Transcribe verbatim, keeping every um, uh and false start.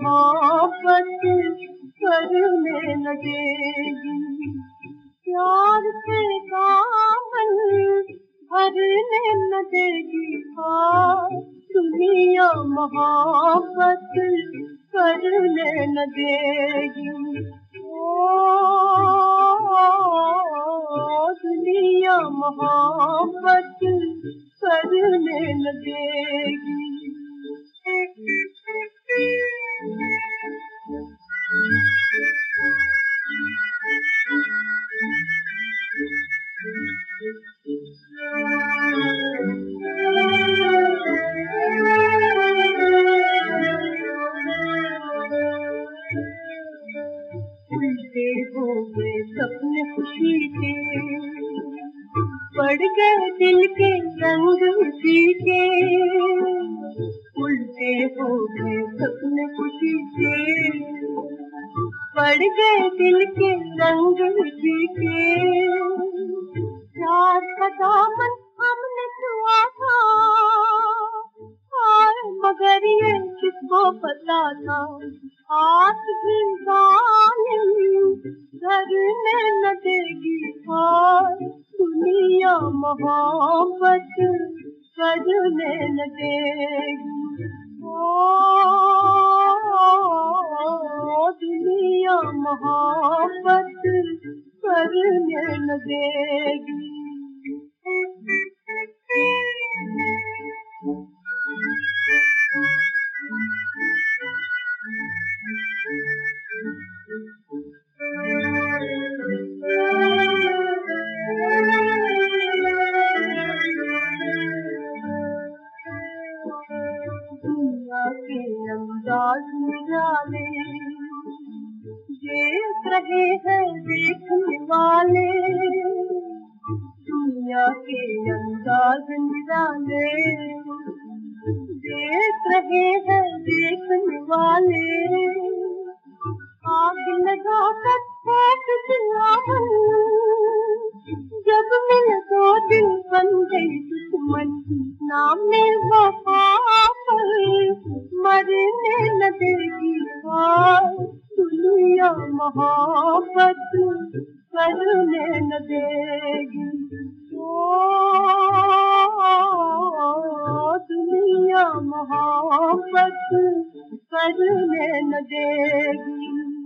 मोहब्बत करने न देगी। प्यार से दामन भरने न देगी। हाँ, दुनिया मोहब्बत करने न देगी। ओ दुनिया मोहब्बत करने न देगी। उल्टे हो गए सपने खुशी के, पड़ गए दिल के रंग उसी के। उल्टे हो गए सपने खुशी के, पड़ गए दिल के रंग उसी के। प्यार का दामन हमने छुआ था, और मगर ये किसको पता था। हाथ भी जालिम करने न देगी। और दुनिया मोहब्बत करने न देगी। ओ दुनिया मोहब्बत करने न देगी। दुनिया के अंदाज निराले देख रहे हैं देखने वाले। दुनिया के अंदाज निराले देख रहे हैं देखने वाले। आग लगा कर फेंक दिया मन, जब मिल दो दिल बन गई दुश्मन। नाम में वफा पर मरने न देगी। और दुनिया मोहब्बत करने न देगी। ओ दुनिया मोहब्बत करने न देगी।